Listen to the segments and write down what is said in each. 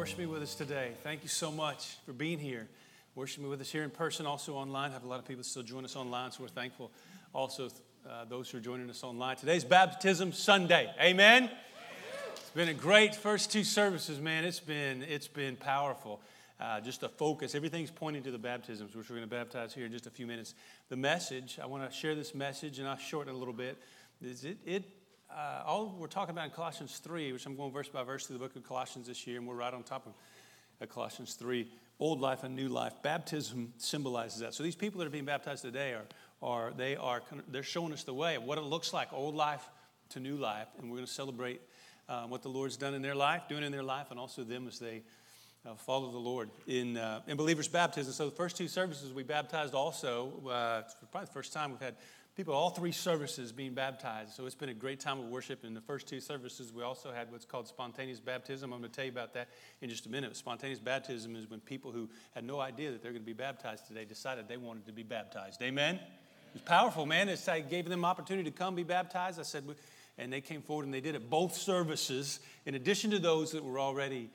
worshiping with us today. Thank you so much for being here, worshiping with us here in person, also online. I have a lot of people still join us online, so we're thankful. Also, those who are joining us online. Today's Baptism Sunday. Amen? It's been a great first two services, man. It's been powerful. Just a focus. Everything's pointing to the baptisms, which we're going to baptize here in just a few minutes. The message, I want to share this message, and I'll shorten it a little bit. All we're talking about in Colossians 3, which I'm going verse by verse through the book of Colossians this year, and we're right on top of Colossians 3, old life and new life. Baptism symbolizes that. So these people that are being baptized today they're showing us the way of what it looks like, old life to new life, and we're going to celebrate what the Lord's done in their life, doing in their life, and also them as they follow the Lord in believers' baptism. So the first two services we baptized also. Probably the first time we've had people, all three services being baptized. So it's been a great time of worship. In the first two services, we also had what's called spontaneous baptism. I'm going to tell you about that in just a minute. Spontaneous baptism is when people who had no idea that they're going to be baptized today decided they wanted to be baptized. Amen? It was powerful, man. I gave them opportunity to come be baptized. I said, and they came forward and they did it. Both services, in addition to those that were already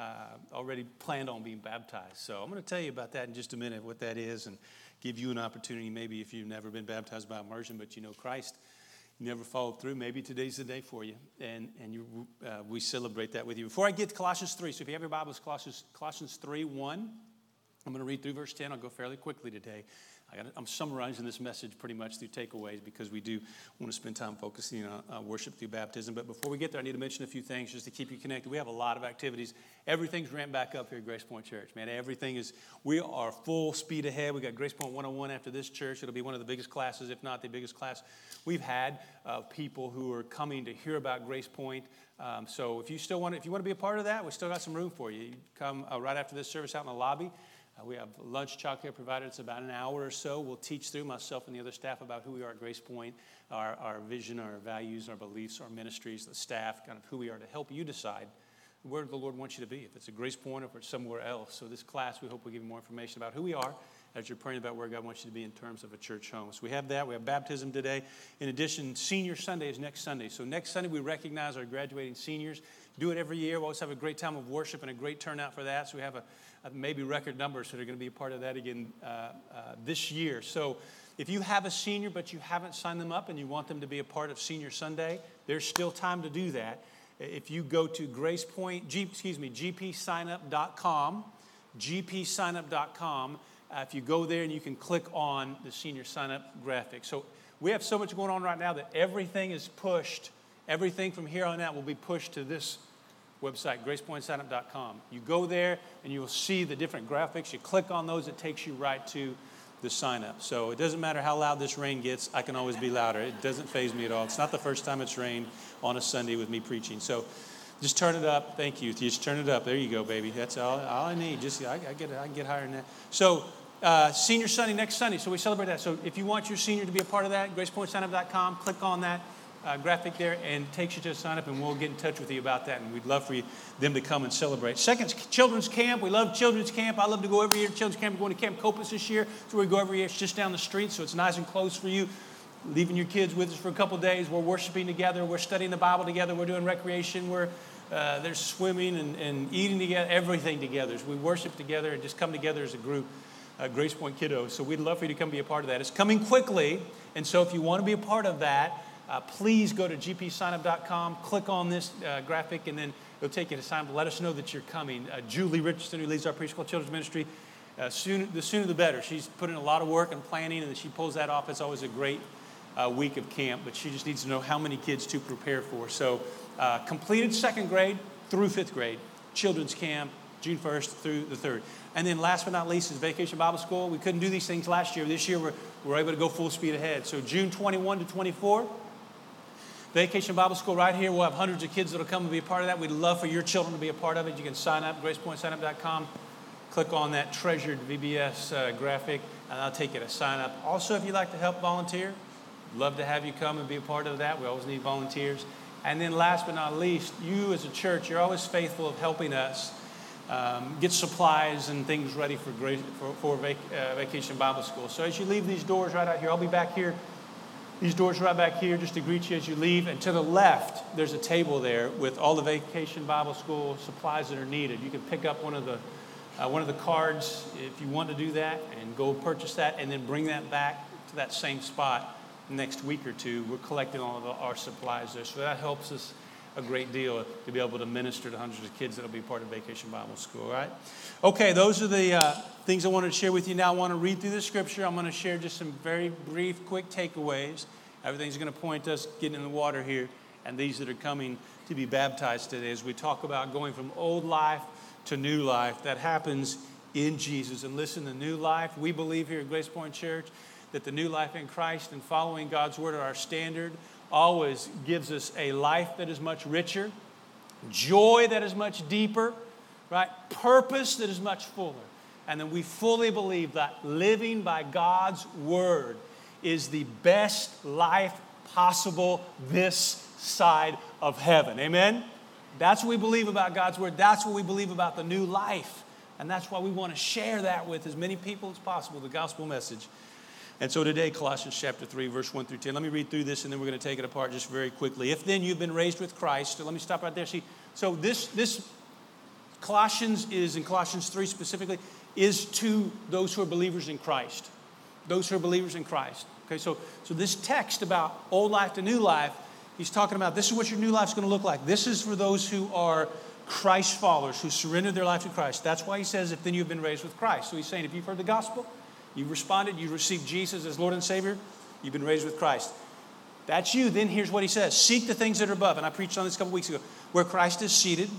planned on being baptized. So I'm going to tell you about that in just a minute, what that is, and give you an opportunity, maybe if you've never been baptized by immersion, but you know Christ, you never followed through, maybe today's the day for you, and we celebrate that with you. Before I get to Colossians 3, so if you have your Bibles, Colossians 3:1, I'm going to read through verse 10. I'll go fairly quickly today. I'm summarizing this message pretty much through takeaways because we do want to spend time focusing on worship through baptism. But before we get there, I need to mention a few things just to keep you connected. We have a lot of activities. Everything's ramped back up here at Grace Point Church, man. We are full speed ahead. We got Grace Point 101 after this church. It'll be one of the biggest classes, if not the biggest class we've had. People who are coming to hear about Grace Point. So if you want to be a part of that, we still got some room for you. You come right after this service out in the lobby. We have lunch childcare provided. It's about an hour or so. We'll teach through, myself and the other staff, about who we are at Grace Point, our vision, our values, our beliefs, our ministries, the staff, kind of who we are to help you decide where the Lord wants you to be, if it's a Grace Point or if it's somewhere else. So this class, we hope will give you more information about who we are as you're praying about where God wants you to be in terms of a church home. So we have that. We have baptism today. In addition, Senior Sunday is next Sunday. So next Sunday, we recognize our graduating seniors. Do it every year. We always have a great time of worship and a great turnout for that. So we have maybe record numbers that are going to be a part of that again this year. So if you have a senior but you haven't signed them up and you want them to be a part of Senior Sunday, there's still time to do that. If you go to gpsignup.com, gpsignup.com, if you go there and you can click on the senior sign-up graphic. So we have so much going on right now that everything is pushed. Everything from here on out will be pushed to this website, gracepointsignup.com. You go there and you will see the different graphics. You click on those, it takes you right to the sign-up. So it doesn't matter how loud this rain gets, I can always be louder. It doesn't faze me at all. It's not the first time it's rained on a Sunday with me preaching. So just turn it up. Thank you. Just turn it up. There you go, baby. That's all I need. I can get higher than that. So Senior Sunday next Sunday. So we celebrate that. So if you want your senior to be a part of that, gracepointsignup.com, click on that graphic there, and it takes you to a sign up, and we'll get in touch with you about that, and we'd love for them to come and celebrate. Second, children's camp. We love children's camp. I love to go every year to children's camp. We're going to Camp Copus this year, so we go every year. It's just down the street, so it's nice and close for you. Leaving your kids with us for a couple days. We're worshiping together. We're studying the Bible together. We're doing recreation. There's swimming and eating together, everything together. So we worship together and just come together as a group, Grace Point Kiddos. So we'd love for you to come be a part of that. It's coming quickly, and so if you want to be a part of that, please go to gpsignup.com, click on this graphic, and then it'll take you to sign up. Let us know that you're coming. Julie Richardson, who leads our preschool children's ministry, the sooner the better. She's put in a lot of work and planning, and she pulls that off. It's always a great week of camp, but she just needs to know how many kids to prepare for. So completed second grade through fifth grade, children's camp, June 1st through the 3rd. And then last but not least is Vacation Bible School. We couldn't do these things last year. This year we're able to go full speed ahead. So June 21 to 24, Vacation Bible School right here. We'll have hundreds of kids that will come and be a part of that. We'd love for your children to be a part of it. You can sign up, gracepointsignup.com. Click on that treasured VBS graphic, and I'll take you to sign up. Also, if you'd like to help volunteer, love to have you come and be a part of that. We always need volunteers. And then last but not least, you as a church, you're always faithful of helping us get supplies and things ready for Vacation Bible School. So as you leave these doors right out here, I'll be back here These doors right back here just to greet you as you leave. And to the left, there's a table there with all the Vacation Bible School supplies that are needed. You can pick up one of the cards if you want to do that and go purchase that and then bring that back to that same spot next week or two. We're collecting all of our supplies there. So that helps us a great deal to be able to minister to hundreds of kids that will be part of Vacation Bible School, all right? Okay, those are the things I wanted to share with you. Now I want to read through the scripture. I'm going to share just some very brief, quick takeaways. Everything's going to point to us getting in the water here, and these that are coming to be baptized today as we talk about going from old life to new life. That happens in Jesus. And listen, the new life, we believe here at Grace Point Church that the new life in Christ and following God's word are our standard always gives us a life that is much richer, joy that is much deeper, right? Purpose that is much fuller. And then we fully believe that living by God's word is the best life possible this side of heaven. Amen? That's what we believe about God's word. That's what we believe about the new life. And that's why we want to share that with as many people as possible, the gospel message. And so today, Colossians chapter 3, verse 1 through 10. Let me read through this, and then we're going to take it apart just very quickly. If then you've been raised with Christ. So let me stop right there. See, so this Colossians is, in Colossians 3 specifically, is to those who are believers in Christ. Those who are believers in Christ. Okay, so this text about old life to new life, he's talking about this is what your new life is going to look like. This is for those who are Christ followers, who surrendered their life to Christ. That's why he says, if then you've been raised with Christ. So he's saying, if you've heard the gospel, you've responded, you received Jesus as Lord and Savior, you've been raised with Christ. That's you. Then here's what he says. Seek the things that are above. And I preached on this a couple weeks ago. Where Christ is seated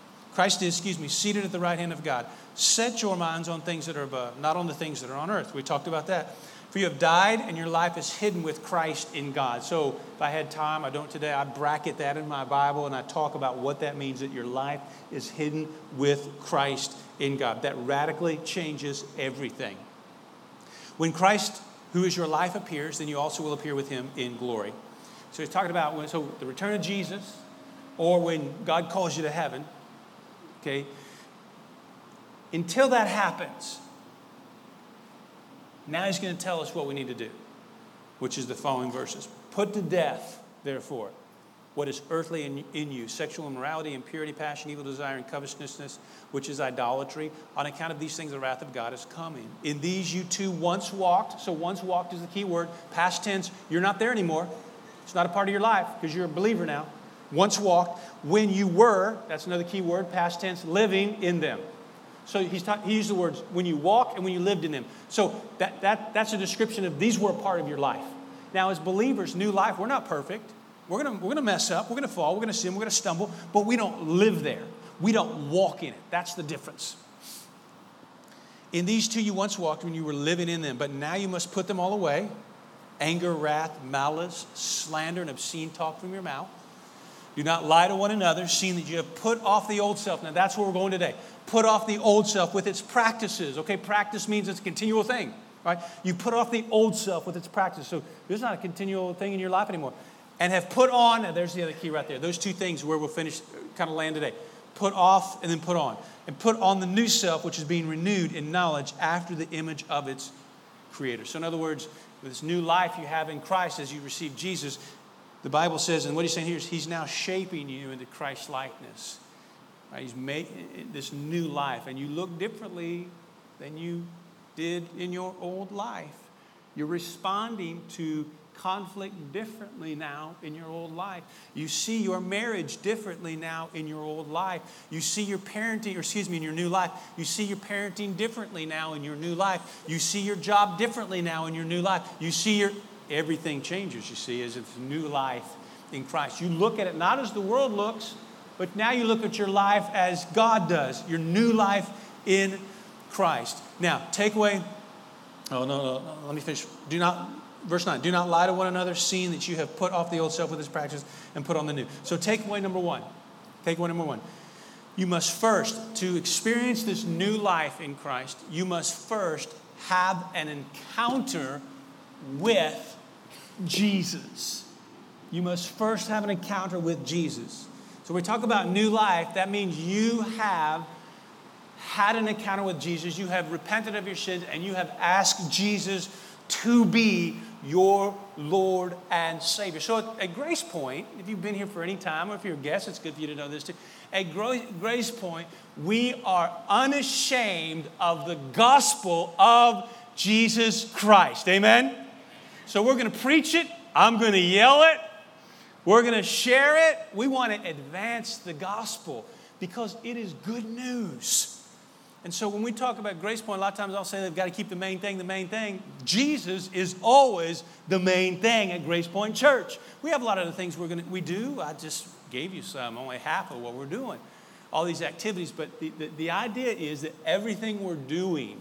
at the right hand of God. Set your minds on things that are above, not on the things that are on earth. We talked about that. For you have died and your life is hidden with Christ in God. So if I had time, I don't today, I bracket that in my Bible and I talk about what that means, that your life is hidden with Christ in God. That radically changes everything. When Christ, who is your life, appears, then you also will appear with him in glory. So he's talking about the return of Jesus, or when God calls you to heaven, okay? Until that happens, now he's going to tell us what we need to do, which is the following verses. Put to death, therefore, what is earthly in you, sexual immorality, impurity, passion, evil desire, and covetousness, which is idolatry. On account of these things, the wrath of God is coming. In these you too once walked. So once walked is the key word. Past tense, you're not there anymore. It's not a part of your life because you're a believer now. Once walked. When you were, that's another key word, past tense, living in them. So he used the words, when you walk and when you lived in them. So that's a description of these were a part of your life. Now as believers, new life, we're not perfect. We're gonna mess up. We're going to fall. We're going to sin. We're going to stumble. But we don't live there. We don't walk in it. That's the difference. In these two you once walked when you were living in them. But now you must put them all away. Anger, wrath, malice, slander, and obscene talk from your mouth. Do not lie to one another, seeing that you have put off the old self. Now that's where we're going today. Put off the old self with its practices. Okay, practice means it's a continual thing. Right? You put off the old self with its practices. So there's not a continual thing in your life anymore. And have put on, and there's the other key right there. Those two things where we'll finish, kind of land today. Put off and then put on. And put on the new self, which is being renewed in knowledge after the image of its creator. So in other words, with this new life you have in Christ as you receive Jesus, the Bible says, and what he's saying here is he's now shaping you into Christ's likeness. Right? He's made this new life, and you look differently than you did in your old life. You're responding to conflict differently now in your old life. You see your marriage differently now in your old life. You see your parenting, in your new life. You see your parenting differently now in your new life. You see your job differently now in your new life. You see everything changes, you see, as it's new life in Christ. You look at it not as the world looks, but now you look at your life as God does. Your new life in Christ. Now, takeaway. Let me finish. Verse 9, do not lie to one another, seeing that you have put off the old self with its practices and put on the new. So takeaway number one. You must first, to experience this new life in Christ, you must first have an encounter with Jesus. You must first have an encounter with Jesus. So when we talk about new life, that means you have had an encounter with Jesus. You have repented of your sins and you have asked Jesus to be your Lord and Savior. So at Grace Point, if you've been here for any time, or if you're a guest, it's good for you to know this too. At Grace Point, we are unashamed of the gospel of Jesus Christ. Amen? So we're going to preach it. I'm going to yell it. We're going to share it. We want to advance the gospel because it is good news. And so when we talk about Grace Point, a lot of times I'll say they've got to keep the main thing the main thing. Jesus is always the main thing at Grace Point Church. We have a lot of the things we do. I just gave you some, only half of what we're doing. All these activities. But the idea is that everything we're doing,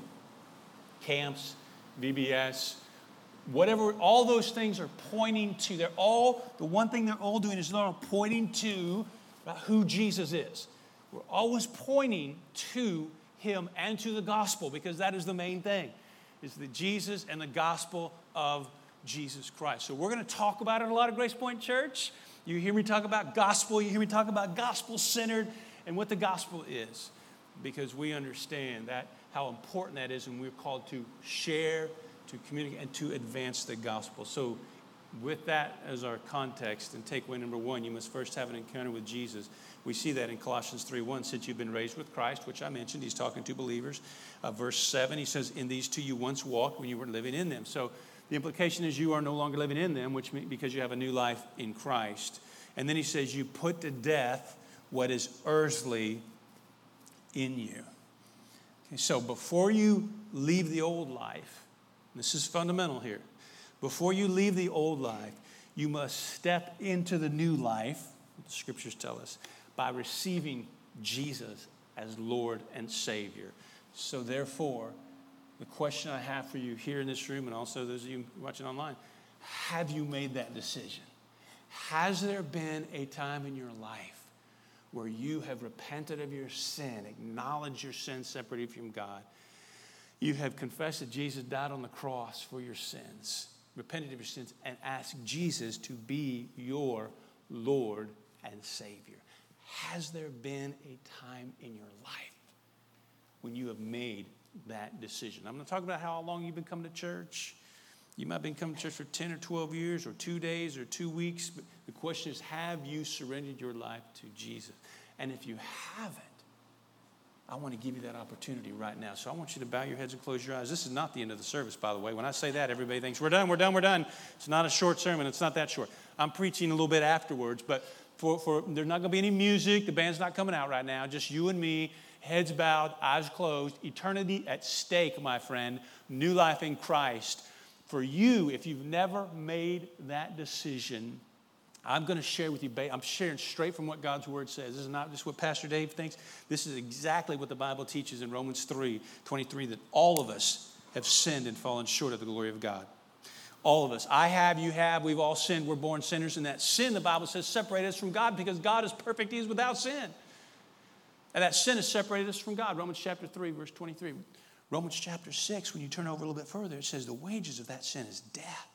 camps, VBS, whatever, all those things are pointing to, the one thing they're all doing is they're all pointing to who Jesus is. We're always pointing to Him and to the gospel, because that is the main thing, is the Jesus and the gospel of Jesus Christ. So we're going to talk about it a lot at Grace Point Church. You hear me talk about gospel, you hear me talk about gospel-centered and what the gospel is, because we understand that how important that is, and we're called to share, to communicate, and to advance the gospel. So with that as our context, and takeaway number one, you must first have an encounter with Jesus. We see that in Colossians 3:1, since you've been raised with Christ, which I mentioned. He's talking to believers. Verse 7, he says, in these two you once walked when you were living in them. So the implication is you are no longer living in them, which means because you have a new life in Christ. And then he says you put to death what is earthly in you. Okay, so before you leave the old life, this is fundamental here. Before you leave the old life, you must step into the new life, the scriptures tell us, by receiving Jesus as Lord and Savior. So therefore, the question I have for you here in this room, and also those of you watching online, have you made that decision? Has there been a time in your life where you have repented of your sin, acknowledged your sin separated from God? You have confessed that Jesus died on the cross for your sins, repented of your sins, and asked Jesus to be your Lord and Savior. Has there been a time in your life when you have made that decision? I'm not talking about how long you've been coming to church. You might have been coming to church for 10 or 12 years or 2 days or 2 weeks. But the question is, have you surrendered your life to Jesus? And if you haven't, I want to give you that opportunity right now. So I want you to bow your heads and close your eyes. This is not the end of the service, by the way. When I say that, everybody thinks, we're done, we're done, we're done. It's not a short sermon. It's not that short. I'm preaching a little bit afterwards, but there's not going to be any music. The band's not coming out right now. Just you and me, heads bowed, eyes closed. Eternity at stake, my friend. New life in Christ. For you, if you've never made that decision, I'm going to share with you, I'm sharing straight from what God's Word says. This is not just what Pastor Dave thinks. This is exactly what the Bible teaches in Romans 3:23, that all of us have sinned and fallen short of the glory of God. All of us. I have, you have, we've all sinned. We're born sinners. And that sin, the Bible says, separated us from God because God is perfect. He is without sin. And that sin has separated us from God. Romans chapter 3, verse 23. Romans chapter 6, when you turn over a little bit further, it says the wages of that sin is death.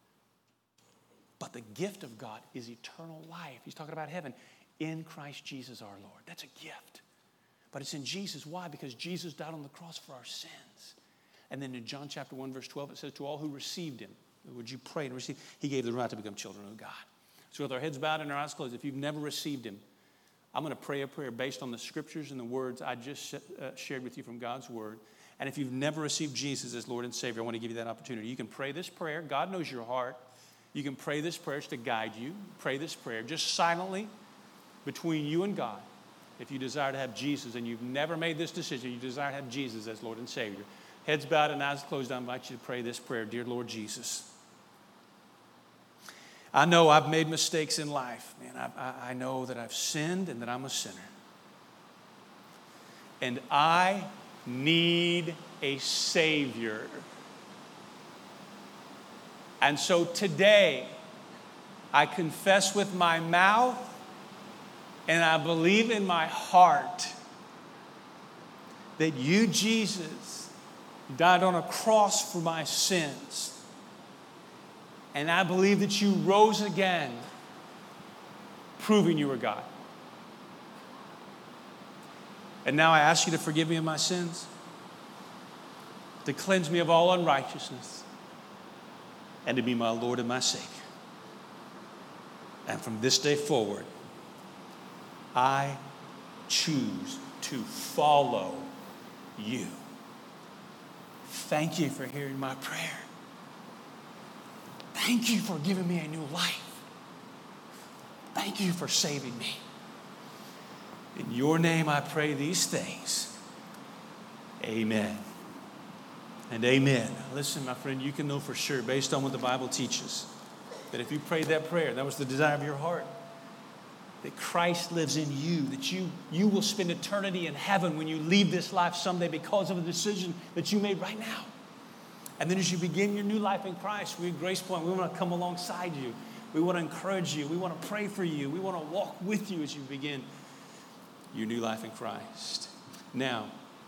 But the gift of God is eternal life. He's talking about heaven in Christ Jesus our Lord. That's a gift. But it's in Jesus. Why? Because Jesus died on the cross for our sins. And then in John chapter 1, verse 12, it says, to all who received him, would you pray and receive? He gave the right to become children of God. So with our heads bowed and our eyes closed, if you've never received him, I'm going to pray a prayer based on the scriptures and the words I just shared with you from God's Word. And if you've never received Jesus as Lord and Savior, I want to give you that opportunity. You can pray this prayer. God knows your heart. You can pray this prayer to guide you. Pray this prayer just silently between you and God. If you desire to have Jesus and you've never made this decision, you desire to have Jesus as Lord and Savior. Heads bowed and eyes closed, I invite you to pray this prayer. Dear Lord Jesus, I know I've made mistakes in life. Man, I know that I've sinned and that I'm a sinner. And I need a Savior. And so today, I confess with my mouth and I believe in my heart that you, Jesus, died on a cross for my sins. And I believe that you rose again, proving you were God. And now I ask you to forgive me of my sins, to cleanse me of all unrighteousness. and to be my Lord and my Savior. And from this day forward, I choose to follow you. Thank you for hearing my prayer. Thank you for giving me a new life. Thank you for saving me. In your name I pray these things. Amen. And amen. Listen, my friend, you can know for sure, based on what the Bible teaches, that if you prayed that prayer, that was the desire of your heart, that Christ lives in you, that you will spend eternity in heaven when you leave this life someday because of a decision that you made right now. And then as you begin your new life in Christ, we at Grace Point, we want to come alongside you. We want to encourage you. We want to pray for you. We want to walk with you as you begin your new life in Christ. Now,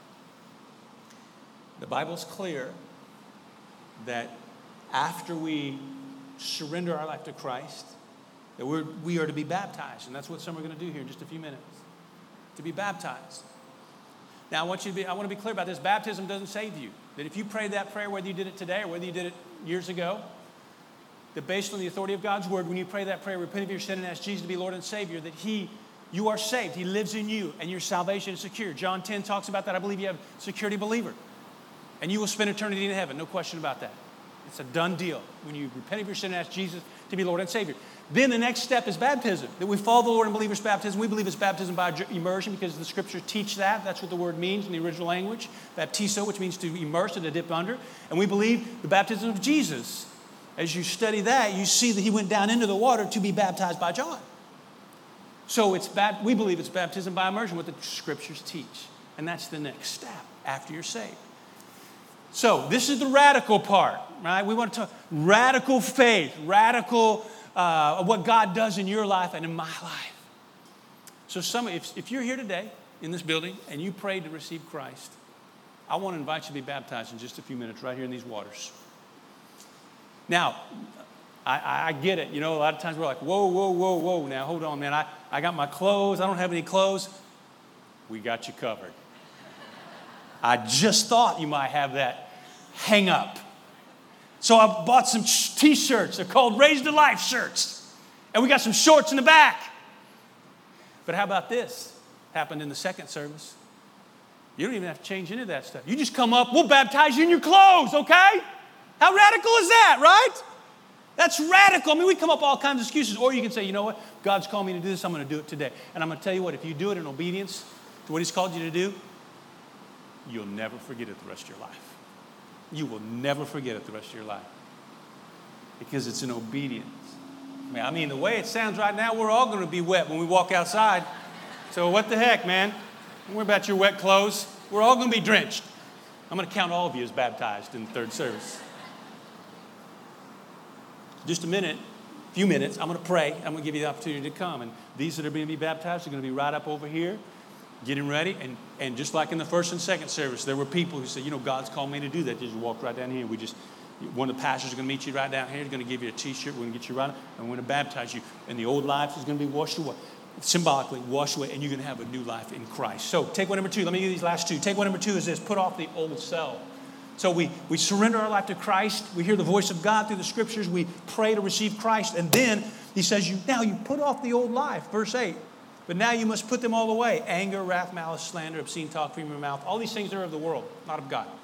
the Bible's clear that after we surrender our life to Christ, that we are to be baptized. And that's what some are going to do here in just a few minutes. To be baptized. Now, I want to be clear about this. Baptism doesn't save you. That if you prayed that prayer, whether you did it today or whether you did it years ago, that based on the authority of God's word, when you pray that prayer, repent of your sin and ask Jesus to be Lord and Savior, that you are saved. He lives in you and your salvation is secure. John 10 talks about that. I believe you have security believer. And you will spend eternity in heaven. No question about that. It's a done deal. When you repent of your sin and ask Jesus to be Lord and Savior. Then the next step is baptism. That we follow the Lord in believers' baptism. We believe it's baptism by immersion because the scriptures teach that. That's what the word means in the original language. Baptizo, which means to immerse and to dip under. And we believe the baptism of Jesus. As you study that, you see that he went down into the water to be baptized by John. So we believe it's baptism by immersion, what the scriptures teach. And that's the next step after you're saved. So this is the radical part, right? We want to talk radical faith, radical what God does in your life and in my life. So if you're here today in this building and you prayed to receive Christ, I want to invite you to be baptized in just a few minutes right here in these waters. Now, I get it. You know, a lot of times we're like, whoa. Now, hold on, man. I got my clothes. I don't have any clothes. We got you covered. I just thought you might have that hang up. So I bought some T-shirts. They're called Raised to Life shirts. And we got some shorts in the back. But how about this? Happened in the second service. You don't even have to change any of that stuff. You just come up, we'll baptize you in your clothes, okay? How radical is that, right? That's radical. I mean, we come up with all kinds of excuses. Or you can say, you know what? God's called me to do this. I'm going to do it today. And I'm going to tell you what, if you do it in obedience to what he's called you to do, you'll never forget it the rest of your life. You will never forget it the rest of your life. Because it's in obedience. I mean, the way it sounds right now, we're all going to be wet when we walk outside. So what the heck, man? Don't worry about your wet clothes. We're all going to be drenched. I'm going to count all of you as baptized in the third service. Just a few minutes, I'm going to pray. I'm going to give you the opportunity to come. And these that are going to be baptized are going to be right up over here, getting ready. And just like in the first and second service, there were people who said, you know, God's called me to do that. They just walk right down here. One of the pastors is going to meet you right down here. He's going to give you a T-shirt. We're going to get you right, and we're going to baptize you. And the old life is going to be washed away. Symbolically washed away, and you're going to have a new life in Christ. So take one number 2. Let me give you these last two. Take one number 2 is this: put off the old self. So we surrender our life to Christ. We hear the voice of God through the scriptures. We pray to receive Christ. And then he says, now you put off the old life. Verse 8. But now you must put them all away: anger, wrath, malice, slander, obscene talk from your mouth. All these things are of the world, not of God.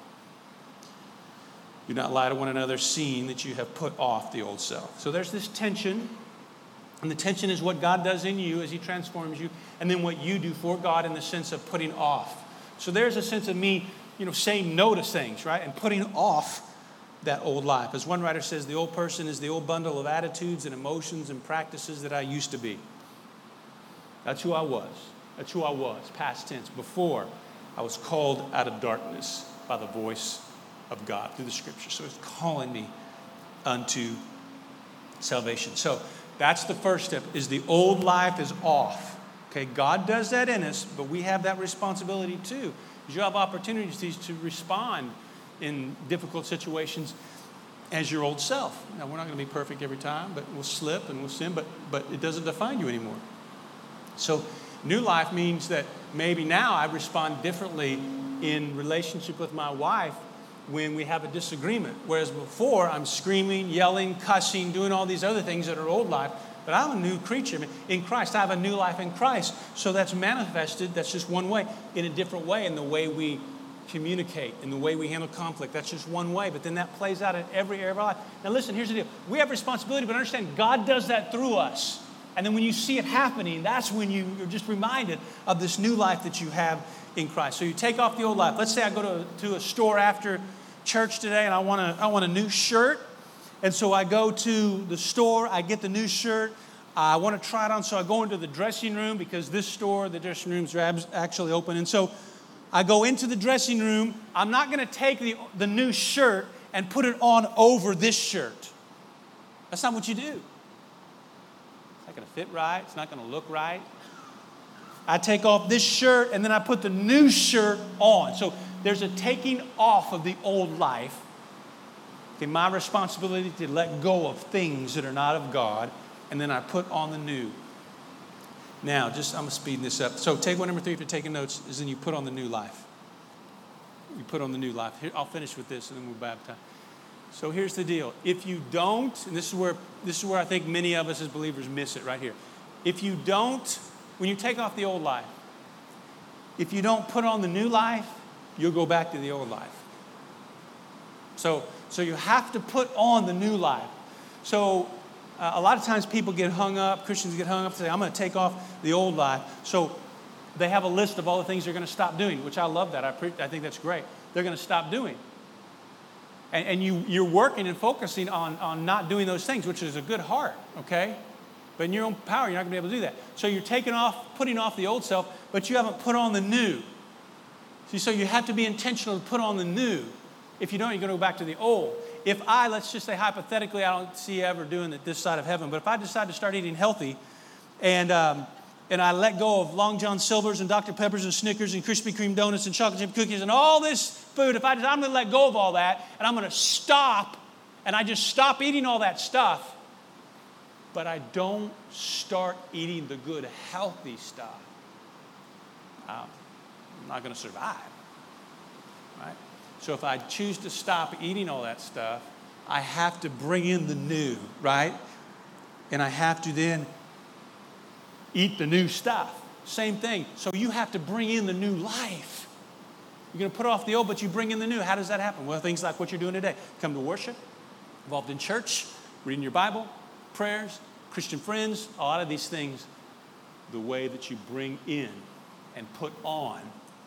Do not lie to one another, seeing that you have put off the old self. So there's this tension. And the tension is what God does in you as he transforms you, and then what you do for God in the sense of putting off. So there's a sense of me, saying no to things, right? And putting off that old life. As one writer says, the old person is the old bundle of attitudes and emotions and practices that I used to be. That's who I was. That's who I was, past tense, before I was called out of darkness by the voice of God through the scripture. So it's calling me unto salvation. So that's the first step, is the old life is off. Okay, God does that in us, but we have that responsibility too. You have opportunities to respond in difficult situations as your old self. Now, we're not going to be perfect every time, but we'll slip and we'll sin, but it doesn't define you anymore. So new life means that maybe now I respond differently in relationship with my wife when we have a disagreement. Whereas before, I'm screaming, yelling, cussing, doing all these other things that are old life. But I'm a new creature in Christ. I have a new life in Christ. So that's manifested, that's just one way, in a different way, in the way we communicate, in the way we handle conflict. That's just one way. But then that plays out in every area of our life. Now listen, here's the deal. We have responsibility, but understand God does that through us. And then when you see it happening, that's when you're just reminded of this new life that you have in Christ. So you take off the old life. Let's say I go to a store after church today and I want a new shirt. And so I go to the store, I get the new shirt, I want to try it on, so I go into the dressing room because this store, the dressing rooms are actually open. And so I go into the dressing room. I'm not going to take the new shirt and put it on over this shirt. That's not what you do. It's not going to fit right. It's not going to look right. I take off this shirt and then I put the new shirt on. So there's a taking off of the old life. Okay, my responsibility to let go of things that are not of God, and then I put on the new. Now, I'm going to speed this up. So takeaway number 3, if you're taking notes, is then you put on the new life. You put on the new life. Here, I'll finish with this, and then we'll baptize. So here's the deal. If you don't, and this is where I think many of us as believers miss it right here. If you don't, when you take off the old life, if you don't put on the new life, you'll go back to the old life. So you have to put on the new life. So a lot of times people get hung up, Christians get hung up, say, I'm going to take off the old life. So they have a list of all the things they're going to stop doing, which I love that. I think that's great. They're going to stop doing. And you're working and focusing on not doing those things, which is a good heart, okay? But in your own power, you're not going to be able to do that. So you're putting off the old self, but you haven't put on the new. See, so you have to be intentional to put on the new. If you don't, you're going to go back to the old. If let's just say hypothetically, I don't see ever doing it this side of heaven, but if I decide to start eating healthy and I let go of Long John Silver's and Dr. Pepper's and Snickers and Krispy Kreme donuts and chocolate chip cookies and all this food, I'm going to let go of all that and I'm going to stop, and I just stop eating all that stuff, but I don't start eating the good, healthy stuff, I'm not going to survive, right? So if I choose to stop eating all that stuff, I have to bring in the new, right? And I have to then eat the new stuff. Same thing. So you have to bring in the new life. You're going to put off the old, but you bring in the new. How does that happen? Well, things like what you're doing today. Come to worship, involved in church, reading your Bible, prayers, Christian friends, a lot of these things, the way that you bring in and put on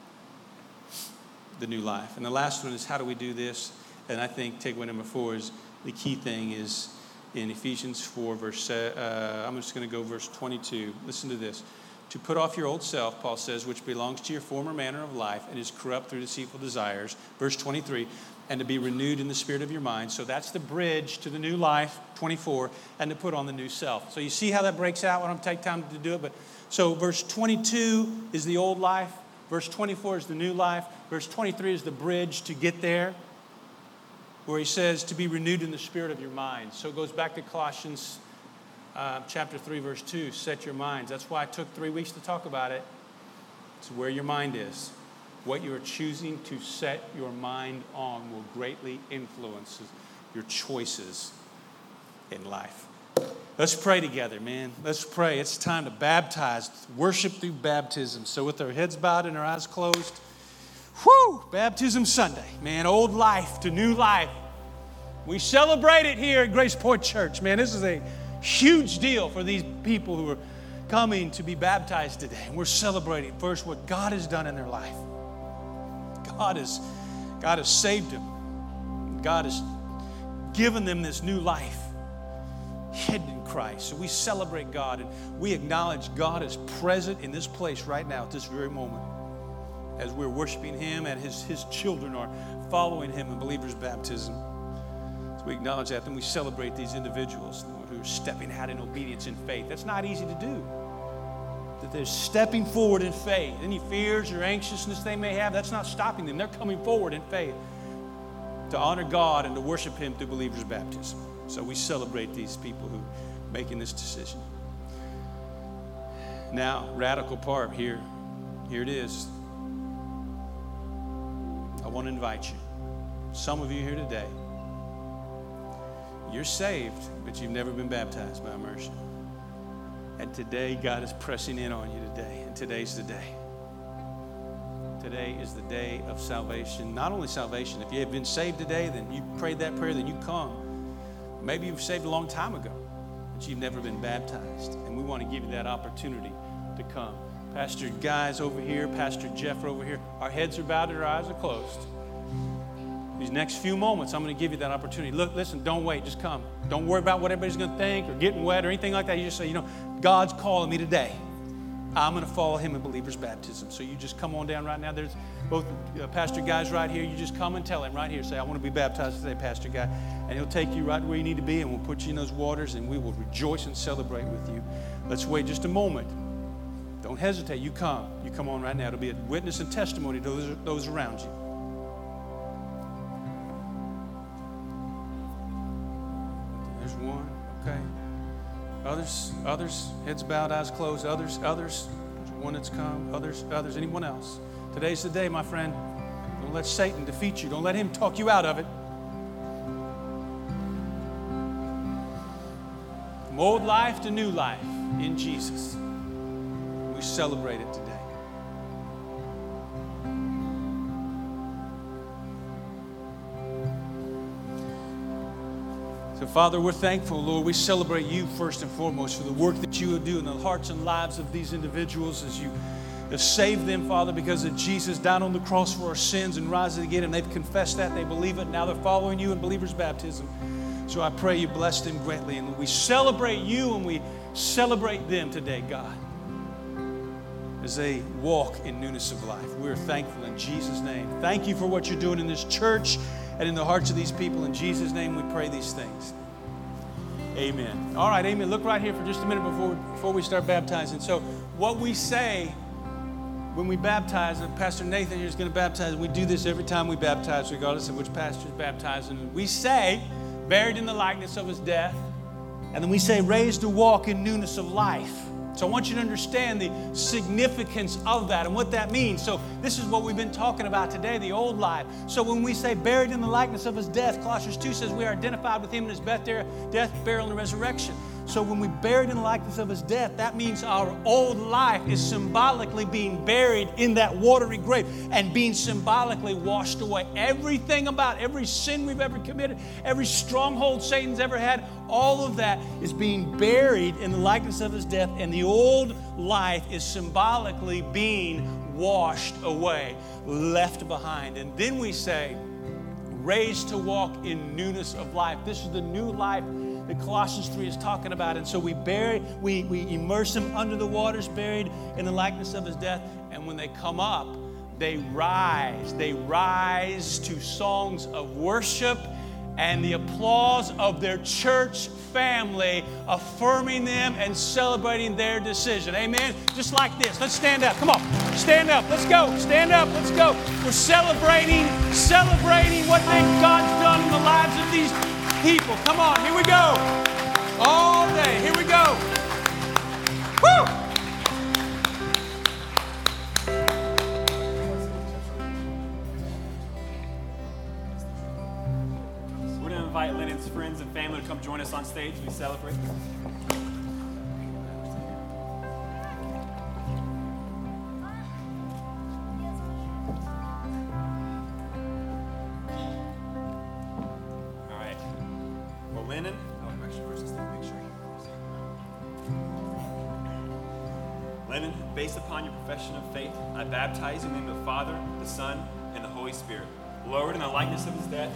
the new life. And the last one is, how do we do this? And I think takeaway number 4 is the key thing is in Ephesians 4, I'm just going to go verse 22. Listen to this. To put off your old self, Paul says, which belongs to your former manner of life and is corrupt through deceitful desires. Verse 23, and to be renewed in the spirit of your mind. So that's the bridge to the new life, 24, and to put on the new self. So you see how that breaks out? I don't take time to do it, but so verse 22 is the old life. Verse 24 is the new life. Verse 23 is the bridge to get there, where he says to be renewed in the spirit of your mind. So it goes back to Colossians chapter 3, verse 2, set your minds. That's why it took 3 weeks to talk about it. It's where your mind is. What you are choosing to set your mind on will greatly influence your choices in life. Let's pray together, man. Let's pray. It's time to baptize, worship through baptism. So with our heads bowed and our eyes closed, Baptism Sunday, man, old life to new life. We celebrate it here at Grace Point Church, man. This is a huge deal for these people who are coming to be baptized today. And we're celebrating first what God has done in their life. God has saved them. God has given them this new life hidden in Christ. So we celebrate God and we acknowledge God is present in this place right now at this very moment as we're worshiping Him and His children are following Him in believers' baptism. So we acknowledge that and we celebrate these individuals who are stepping out in obedience and faith. That's not easy to do. That they're stepping forward in faith. Any fears or anxiousness they may have, that's not stopping them. They're coming forward in faith to honor God and to worship Him through believers' baptism. So we celebrate these people who are making this decision. Now, radical part here it is. I want to invite you. some of you here today, you're saved, but you've never been baptized by immersion. And today, God is pressing in on you today, and today's the day. Today is the day of salvation. Not only salvation, if you have been saved today, then you prayed that prayer, then you come. Maybe you were saved a long time ago, but you've never been baptized. And we want to give you that opportunity to come. Pastor Guy's over here, Pastor Jeff over here. Our heads are bowed and our eyes are closed. These next few moments, I'm going to give you that opportunity. Look, listen, don't wait, just come. Don't worry about what everybody's going to think or getting wet or anything like that. You just say, God's calling me today. I'm going to follow him in believer's baptism. So you just come on down right now. There's both Pastor Guys right here. You just come and tell him right here. Say, I want to be baptized today, Pastor Guy. And he'll take you right where you need to be, and we'll put you in those waters, and we will rejoice and celebrate with you. Let's wait just a moment. Don't hesitate. You come. You come on right now. It'll be a witness and testimony to those around you. There's one. Okay. Others, heads bowed, eyes closed. Others, one that's come. Others, anyone else? Today's the day, my friend. Don't let Satan defeat you. Don't let him talk you out of it. From old life to new life in Jesus. We celebrate it today. So, Father, we're thankful, Lord. We celebrate you first and foremost for the work that you will do in the hearts and lives of these individuals as you have saved them, Father, because of Jesus died on the cross for our sins and rising again, and they've confessed that, they believe it, now they're following you in believer's baptism. So I pray you bless them greatly, and we celebrate you and we celebrate them today, God, as they walk in newness of life. We're thankful in Jesus' name. Thank you for what you're doing in this church and in the hearts of these people. In Jesus' name we pray these things. Amen. All right, amen. Look right here for just a minute before we start baptizing. So what we say when we baptize, and Pastor Nathan here is going to baptize, we do this every time we baptize, regardless of which pastor is baptizing. We say, buried in the likeness of his death, and then we say, raised to walk in newness of life. So I want you to understand the significance of that and what that means. So this is what we've been talking about today, the old life. So when we say buried in the likeness of his death, Colossians 2 says we are identified with him in his death, burial, and resurrection. So when we buried in the likeness of his death, that means our old life is symbolically being buried in that watery grave and being symbolically washed away. Everything about every sin we've ever committed, every stronghold Satan's ever had, all of that is being buried in the likeness of his death, and the old life is symbolically being washed away, left behind. And then we say, raised to walk in newness of life. This is the new life that Colossians 3 is talking about. And so we immerse them under the waters, buried in the likeness of his death. And when they come up, they rise. They rise to songs of worship and the applause of their church family, affirming them and celebrating their decision. Amen? Just like this. Let's stand up. Come on. Stand up. Let's go. Stand up. Let's go. We're celebrating what God's done in the lives of these people. Come on. Here we go. All day. Here we go. Woo! Invite Lennon's friends and family to come join us on stage. We celebrate. All right. Well, Lennon, Lennon, based upon your profession of faith, I baptize you in the name of the Father, the Son, and the Holy Spirit. Lowered in the likeness of his death.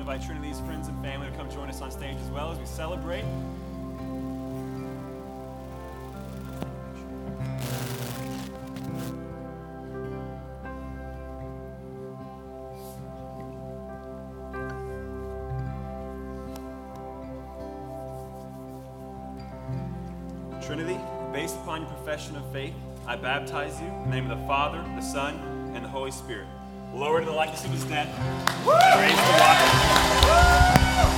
invite Trinity's friends and family to come join us on stage as well as we celebrate. Trinity, based upon your profession of faith, I baptize you in the name of the Father, the Son, and the Holy Spirit. Lowered in the likeness of his death, and raised to life.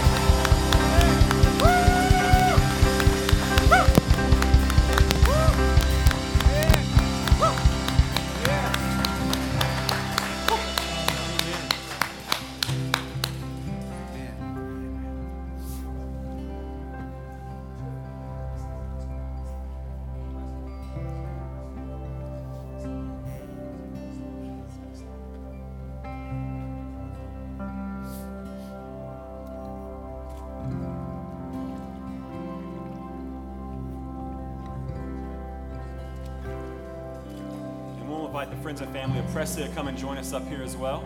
Invite the friends and family of Presley to come and join us up here as well.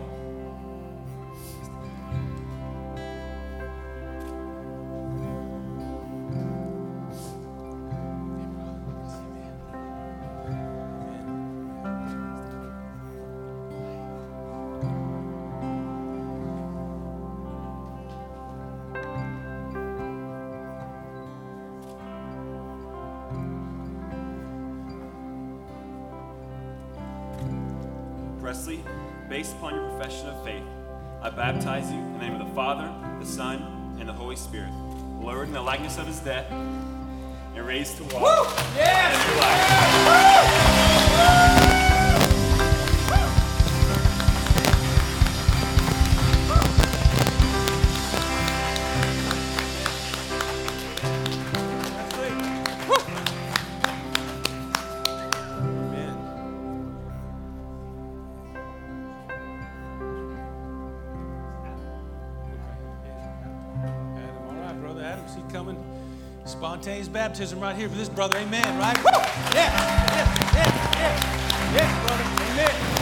Presley, based upon your profession of faith, I baptize you in the name of the Father, the Son, and the Holy Spirit, lowered in the likeness of his death, and raised to walk in new life. Spontaneous baptism right here for this brother. Amen, right? Yeah, brother. Amen.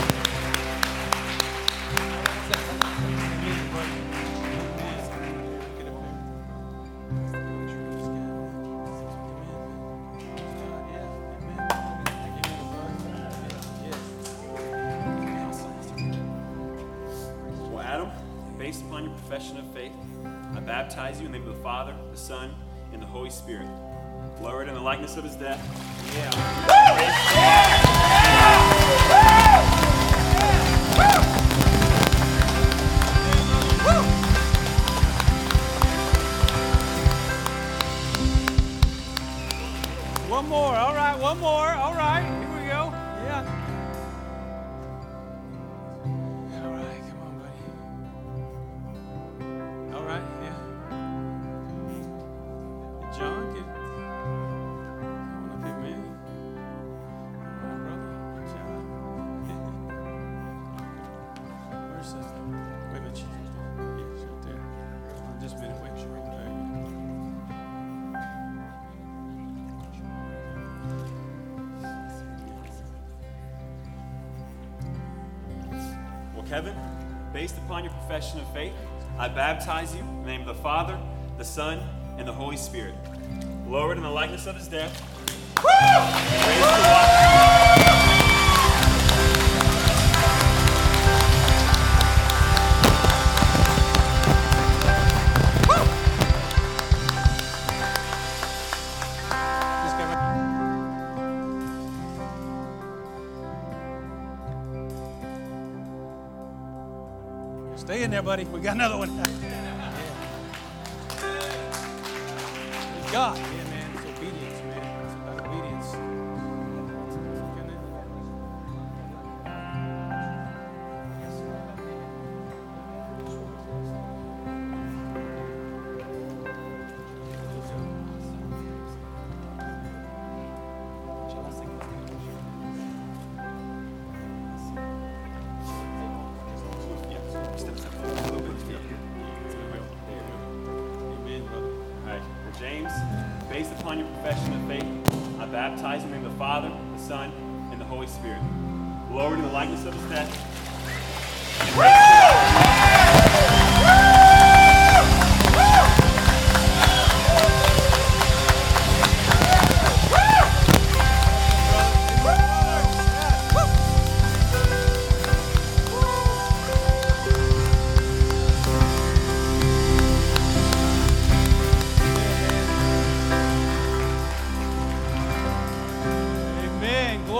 Well, Adam, based upon your profession of faith, I baptize you in the name of the Father, the Son, and the Holy Spirit, lowered in the likeness of his death. One more, all right, one more, all right, here we go, yeah. All right, come on, buddy. All right, yeah. John, get on up here, man. All right, brother. John. Where's that? Wait a minute. Yeah, it's right there. Just a minute. Wait, sure. There you go. Well, Kevin, based upon your profession of faith, I baptize you in the name of the Father, the Son, and the Holy Spirit, lowered in the likeness of his death, and raised to life. Stay in there, buddy. We got another one. God. Yeah, man. It's obedience, man. It's about obedience. James, based upon your profession of faith, I baptize in the name of the Father, the Son, and the Holy Spirit, lowered in the likeness of his death, and raised to life.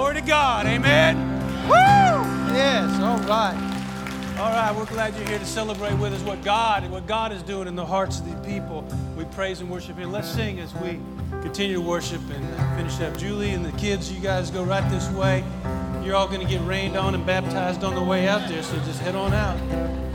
Glory to God. Amen. Woo! Yes, all right. All right, we're glad you're here to celebrate with us what God is doing in the hearts of the people. We praise and worship Him. Let's sing as we continue to worship and finish up. Julie and the kids, you guys go right this way. You're all going to get rained on and baptized on the way out there, so just head on out.